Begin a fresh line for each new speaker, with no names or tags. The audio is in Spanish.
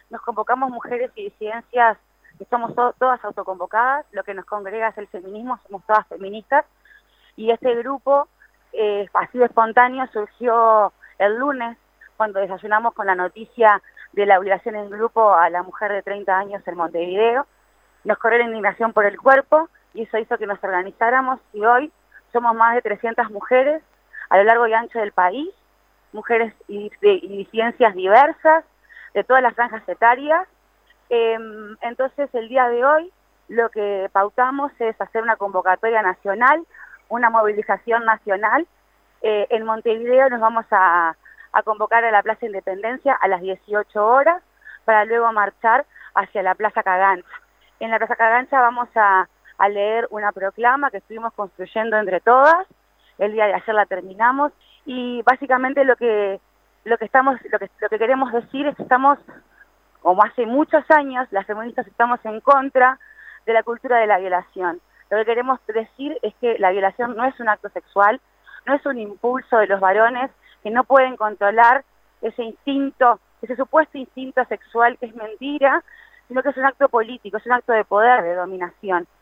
Nos convocamos mujeres y disidencias que somos todas autoconvocadas, lo que nos congrega es el feminismo, somos todas feministas, y este grupo, así de espontáneo, surgió el lunes, cuando desayunamos con la noticia de la obligación en grupo a la mujer de 30 años en Montevideo. Nos corrió la indignación por el cuerpo, y eso hizo que nos organizáramos, y hoy somos más de 300 mujeres a lo largo y ancho del país, mujeres y disidencias diversas, de todas las franjas etarias. Entonces el día de hoy lo que pautamos es hacer una convocatoria nacional, una movilización nacional. En Montevideo nos vamos a convocar a la Plaza Independencia a las 18 horas para luego marchar hacia la Plaza Cagancha. En la Plaza Cagancha vamos a leer una proclama que estuvimos construyendo entre todas. El día de ayer la terminamos y básicamente lo que queremos decir es que estamos, como hace muchos años, las feministas estamos en contra de la cultura de la violación. Lo que queremos decir es que la violación no es un acto sexual, no es un impulso de los varones que no pueden controlar ese instinto, ese supuesto instinto sexual que es mentira, sino que es un acto político, es un acto de poder, de dominación.